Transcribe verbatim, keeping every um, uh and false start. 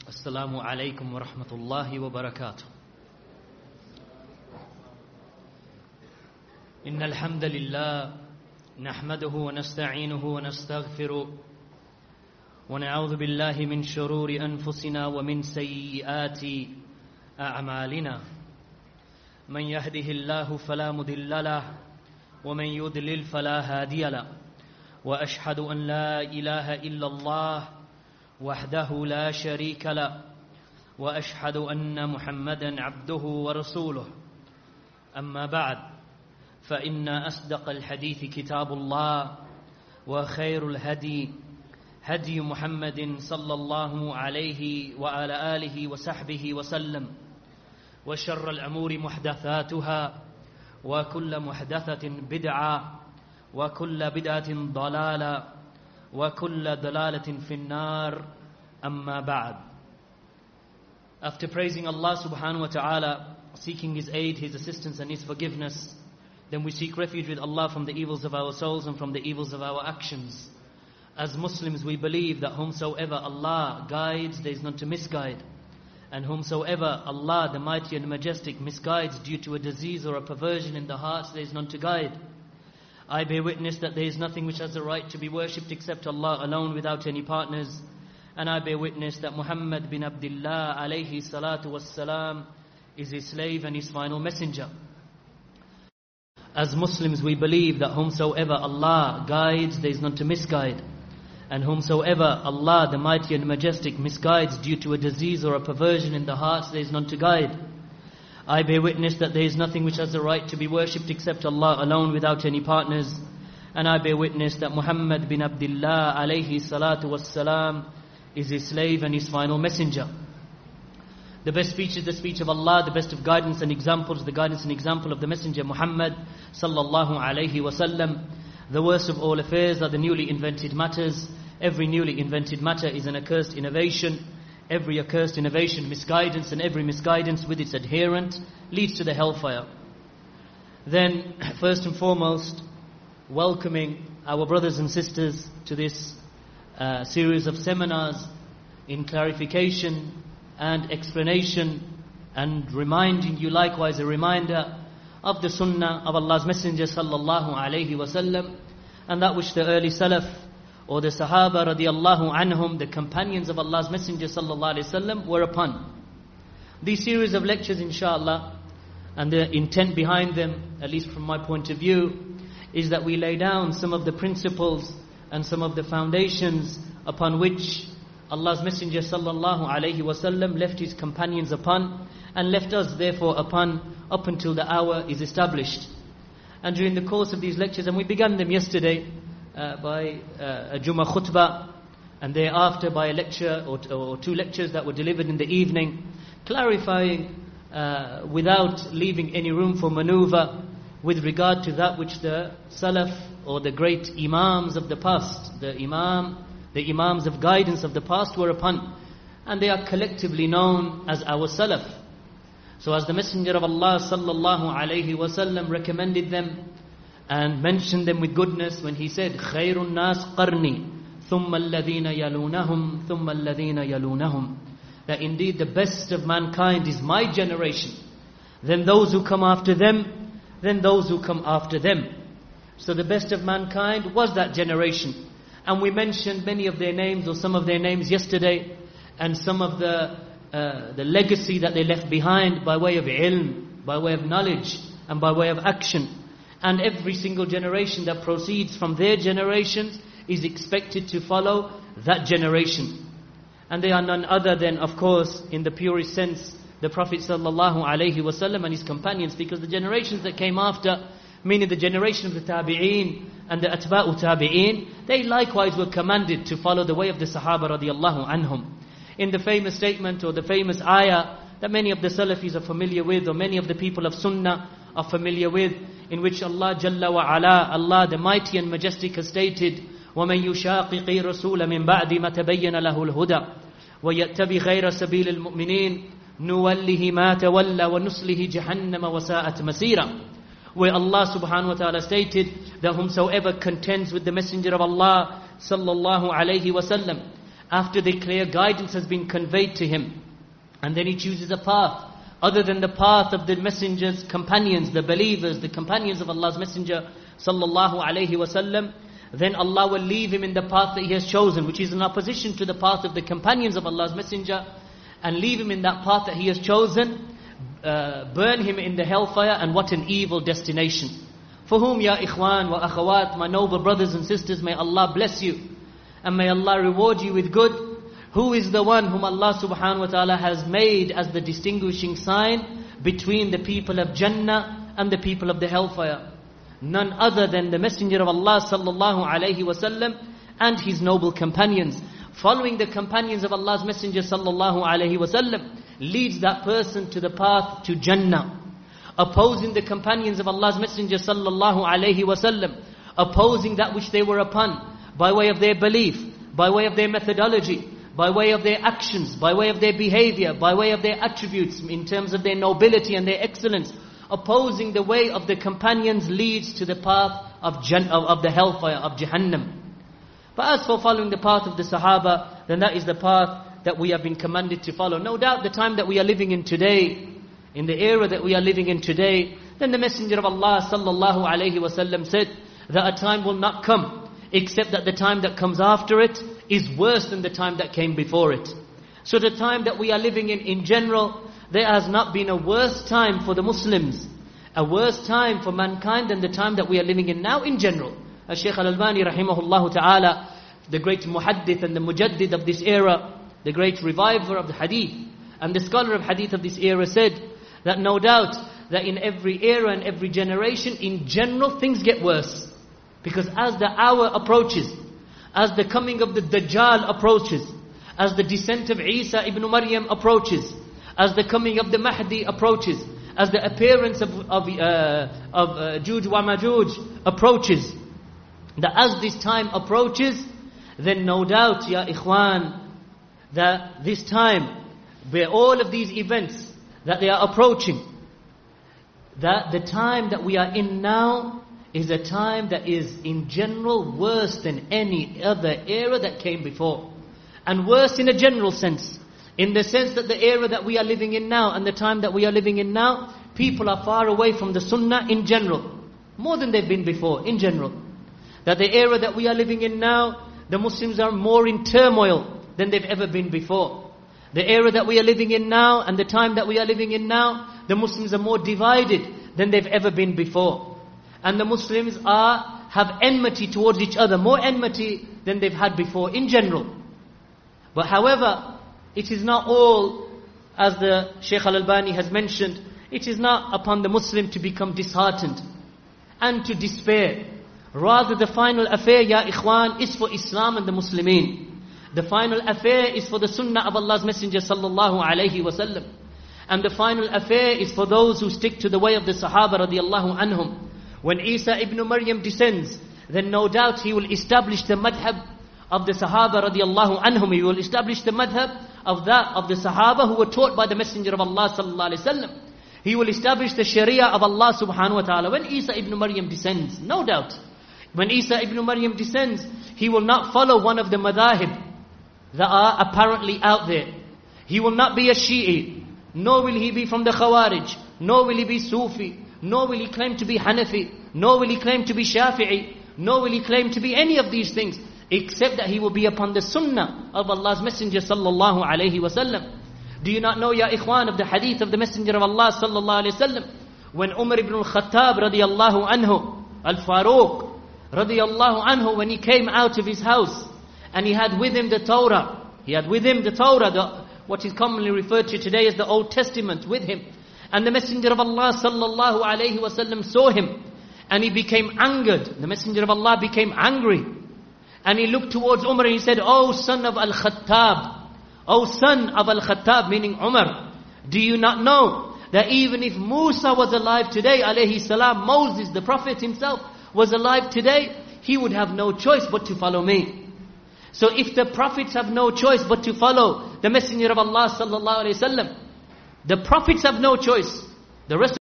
Assalamu alaikum wa rahmatullahi wa barakatuh. Inna alhamdulillah, nahmaduhu wa nasta'inuhu wa nastaghfiruh, wa na'udhu billahi min shururi anfusina wa min sayyiati a'malina. Man yahdihillahu fala mudilla lahu, wa man yudlil fala hadiya lahu. Wa ashhadu an la ilaha illallah وحده لا شريك له وأشهد أن محمدا عبده ورسوله أما بعد فإن أصدق الحديث كتاب الله وخير الهدي هدي محمد صلى الله عليه وعلى آله وصحبه وسلم وشر الأمور محدثاتها وكل محدثة بدعة وكل بدعة ضلالة وَكُلَّ ضَلَالَةٍ فِي النَّارِ أَمَّا بَعْدُ. After praising Allah subhanahu wa ta'ala, seeking His aid, His assistance and His forgiveness, then we seek refuge with Allah from the evils of our souls and from the evils of our actions. As Muslims, we believe that whomsoever Allah guides, there is none to misguide. And whomsoever Allah, the Mighty and Majestic, misguides due to a disease or a perversion in the hearts, there is none to guide. I bear witness that there is nothing which has the right to be worshipped except Allah alone without any partners. And I bear witness that Muhammad bin Abdullah alayhi salatu wassalam is His slave and His final messenger. As Muslims, we believe that whomsoever Allah guides, there is none to misguide. And whomsoever Allah, the Mighty and Majestic, misguides due to a disease or a perversion in the hearts, there is none to guide. I bear witness that there is nothing which has the right to be worshipped except Allah alone without any partners. And I bear witness that Muhammad bin Abdullah alayhi salatu wassalam is His slave and His final messenger. The best speech is the speech of Allah, the best of guidance and examples, the guidance and example of the messenger Muhammad sallallahu alayhi wasallam. The worst of all affairs are the newly invented matters. Every newly invented matter is an accursed innovation. Every accursed innovation, misguidance, and every misguidance with its adherent leads to the hellfire. Then, first and foremost, welcoming our brothers and sisters to this uh, series of seminars in clarification and explanation, and reminding you likewise a reminder of the sunnah of Allah's Messenger sallallahu alayhi wasallam, and that which the early salaf or the Sahaba radiallahu anhum, the companions of Allah's Messenger sallallahu alayhi wasallam, were upon. These series of lectures, inshallah, and the intent behind them, at least from my point of view, is that we lay down some of the principles and some of the foundations upon which Allah's Messenger sallallahu alayhi wasallam left His companions upon, and left us therefore upon, up until the hour is established. And during the course of these lectures, and we began them yesterday, Uh, by uh, a Jummah khutbah, and thereafter by a lecture or, t- or two lectures that were delivered in the evening, clarifying uh, without leaving any room for maneuver with regard to that which the Salaf or the great Imams of the past, the Imam, the Imams of guidance of the past were upon, and they are collectively known as our Salaf. So as the Messenger of Allah sallallahu alayhi wasallam recommended them and mentioned them with goodness when he said, خَيْرُ النَّاسِ قَرْنِي ثُمَّ الَّذِينَ يَلُونَهُمْ ثُمَّ الَّذِينَ يَلُونَهُمْ, that indeed the best of mankind is my generation, then those who come after them, then those who come after them. So the best of mankind was that generation. And we mentioned many of their names or some of their names yesterday, and some of the uh, the legacy that they left behind by way of ilm, by way of knowledge, and by way of action. And every single generation that proceeds from their generations is expected to follow that generation. And they are none other than, of course, in the purest sense, the Prophet sallallahu alaihi wasallam and his companions, because the generations that came after, meaning the generation of the tabi'een and the atba'u tabi'een, they likewise were commanded to follow the way of the Sahaba radiallahu anhum. In the famous statement or the famous ayah that many of the Salafis are familiar with, or many of the people of Sunnah are familiar with, in which Allah Jalla wa Ala, Allah the Mighty and Majestic, has stated, وَمَنْ يُشَاقِقِ رَسُولَ مِنْ بَعْدِ مَا تَبَيَّنَ لَهُ الْهُدَى وَيَتَّبِ غَيْرَ سَبِيلِ الْمُؤْمِنِينَ نُوَلِّهِ مَا تَوَلَّى وَنُصْلِهِ جَهَنَّمَ وَسَاءَتْ مَسِيرًا. Where Allah subhanahu wa ta'ala stated that whomsoever contends with the Messenger of Allah sallallahu alayhi wa sallam after the clear guidance has been conveyed to him, and then he chooses a path other than the path of the messenger's companions, the believers, the companions of Allah's messenger sallallahu alaihi wasallam, then Allah will leave him in the path that he has chosen, which is in opposition to the path of the companions of Allah's messenger, and leave him in that path that he has chosen, uh, burn him in the hellfire, and what an evil destination. For whom, ya ikhwan wa akhawat, my noble brothers and sisters, may Allah bless you, and may Allah reward you with good. Who is the one whom Allah subhanahu wa ta'ala has made as the distinguishing sign between the people of Jannah and the people of the hellfire? None other than the Messenger of Allah sallallahu alayhi wasallam and his noble companions. Following the companions of Allah's Messenger sallallahu alayhi wasallam leads that person to the path to Jannah. Opposing the companions of Allah's Messenger sallallahu alayhi wasallam, opposing that which they were upon by way of their belief, by way of their methodology, by way of their actions, by way of their behavior, by way of their attributes in terms of their nobility and their excellence, opposing the way of the companions leads to the path of, Jan- of, of the hellfire, of Jahannam. But as for following the path of the Sahaba, then that is the path that we have been commanded to follow. No doubt the time that we are living in today, in the era that we are living in today, then the Messenger of Allah sallallahu alayhi wasallam said that a time will not come except that the time that comes after it is worse than the time that came before it. So the time that we are living in, in general, there has not been a worse time for the Muslims, a worse time for mankind than the time that we are living in now in general. As Shaykh Al-Albani rahimahullah ta'ala, the great muhaddith and the mujaddid of this era, the great reviver of the hadith, and the scholar of hadith of this era said that no doubt that in every era and every generation, in general, things get worse. Because as the hour approaches, as the coming of the Dajjal approaches, as the descent of Isa ibn Maryam approaches, as the coming of the Mahdi approaches, as the appearance of, of, uh, of uh, Juj wa Majuj approaches, that as this time approaches, then no doubt, ya ikhwan, that this time, where all of these events that they are approaching, that the time that we are in now is a time that is in general worse than any other era that came before. And worse in a general sense, in the sense that the era that we are living in now and the time that we are living in now, people are far away from the sunnah in general, more than they've been before in general. That the era that we are living in now, the Muslims are more in turmoil than they've ever been before. The era that we are living in now and the time that we are living in now, the Muslims are more divided than they've ever been before. And the Muslims are have enmity towards each other, more enmity than they've had before in general. But however, it is not all, as the Shaykh Al-Albani has mentioned, it is not upon the Muslim to become disheartened and to despair. Rather, the final affair, ya ikhwan, is for Islam and the Muslimin. The final affair is for the Sunnah of Allah's Messenger sallallahu alayhi wasallam. And the final affair is for those who stick to the way of the Sahaba radiallahu anhum. When Isa ibn Maryam descends, then no doubt he will establish the madhab of the Sahaba radiallahu anhum. He will establish the madhab of that of the Sahaba who were taught by the Messenger of Allah sallallahu alaihi wasallam. He will establish the Sharia of Allah subhanahu wa ta'ala. When Isa ibn Maryam descends, no doubt, when Isa ibn Maryam descends, he will not follow one of the madhahib that are apparently out there. He will not be a Shi'i, nor will he be from the Khawarij, nor will he be Sufi, nor will he claim to be Hanafi, nor will he claim to be Shafi'i, nor will he claim to be any of these things, except that he will be upon the Sunnah of Allah's Messenger sallallahu alayhi wasallam. Do you not know, ya ikhwan, of the hadith of the Messenger of Allah sallallahu alayhi wasallam, when Umar ibn al-Khattab radiyallahu anhu, al-Faruq radiyallahu anhu, when he came out of his house, and he had with him the Torah, he had with him the Torah, the, what is commonly referred to today as the Old Testament, with him. And the Messenger of Allah sallallahu alayhi wasallam saw him, and he became angered. The Messenger of Allah became angry, and he looked towards Umar and he said, "Oh son of Al-Khattab, oh son of Al-Khattab," meaning Umar, "do you not know that even if Musa was alive today, alayhi salam, Moses, the Prophet himself, was alive today, he would have no choice but to follow me. So if the prophets have no choice but to follow the Messenger of Allah sallallahu alaihi wasallam, the prophets have no choice. The rest